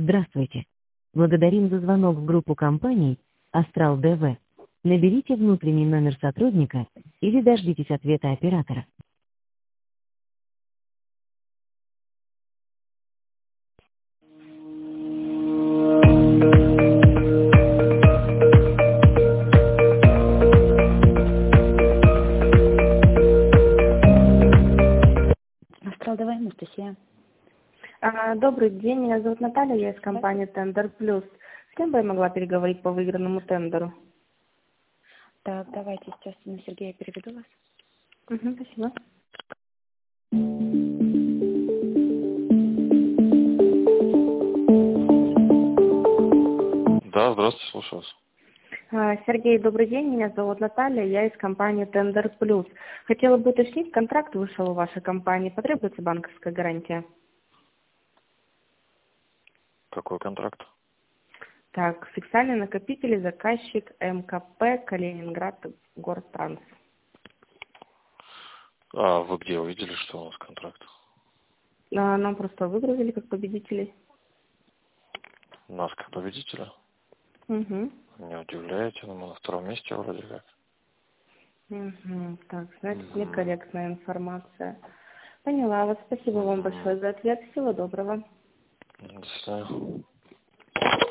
Здравствуйте. Благодарим за звонок в группу компаний «Астрал ДВ». Наберите внутренний номер сотрудника или дождитесь ответа оператора. Астрал ДВ, Анастасия. Добрый день, меня зовут Наталья, я из компании Тендер Плюс. С кем бы я могла переговорить по выигранному тендеру? Так, давайте сейчас на Сергея переведу вас. Спасибо. Да, здравствуйте, слушаю вас. Сергей, добрый день, меня зовут Наталья, я из компании Тендер Плюс. Хотела бы уточнить, контракт вышел у вашей компании, потребуется банковская гарантия? Какой контракт? Так, фиксальный накопитель, заказчик МКП, Калининград, Гортранс. А вы где увидели, что у нас контракт? Нам просто выгрузили как победителей. Нас как победителя? Угу. Не удивляете, но мы на втором месте вроде как. Так, значит, некорректная информация. Поняла вас. Спасибо вам большое за ответ. Всего доброго. До свидания.